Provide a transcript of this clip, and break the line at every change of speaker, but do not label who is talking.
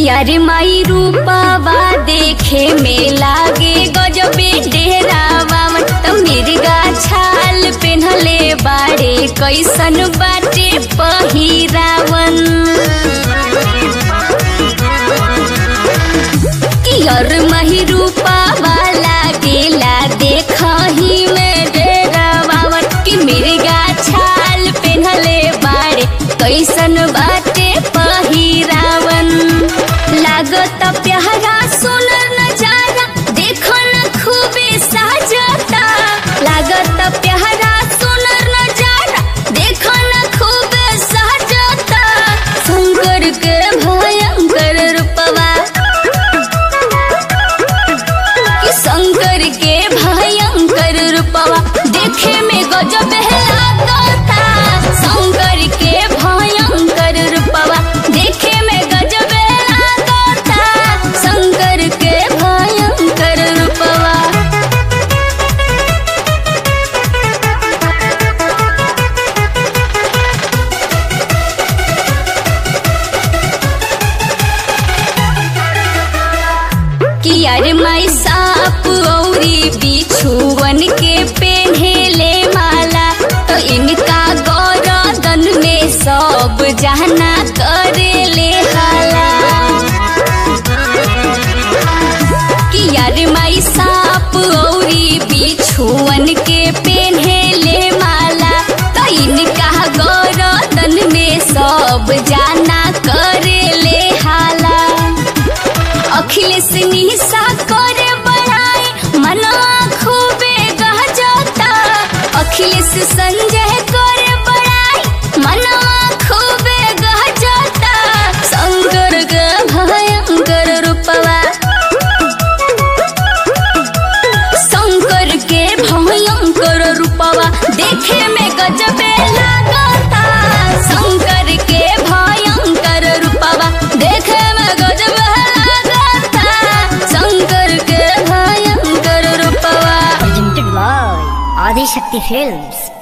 यार माई रूपावा देखे में लागे गजबे डेरावा त मिर्गा छाल पेन्हले बाड़े कैसन बाटे पहिरावन। यार माई रूपावा लागेला देखही में डेरावा कि मिर्गा छाल पेन्हले बाड़े कैसन बाटे पहिरावन। लागत प्यारा सुनर नजारा देखो न खूबे साजता। लागत प्यारा सुनर नजारा देखो न खूबे साजता। शंकर के भयंकर रूपवा कि शंकर के भयंकर रूपवा देखे में गजब लागता। शंकर के भयंकर रूपवा देखे में गजब यार माई साप औरी बिछुवन के पेन्हेले माला तो इनका गौरदन में सब जहना करेले हाला। कि यार माई साप औरी बिछुवन के पेन्हेले माला तो इनका गौरदन में सब जाना करेले हाला। अखिलेश निशा करे बड़ाई मना खूबे गहजता। अखिलेश संजय करे बड़ाई मना खूबे गहजता। शंकर के भयंकर रूपवा शंकर के भयंकर रूपवा देखे में गजबे लागता। शंकर के भयंकर रूपवा देखे में गजब
Adi Shakti Films।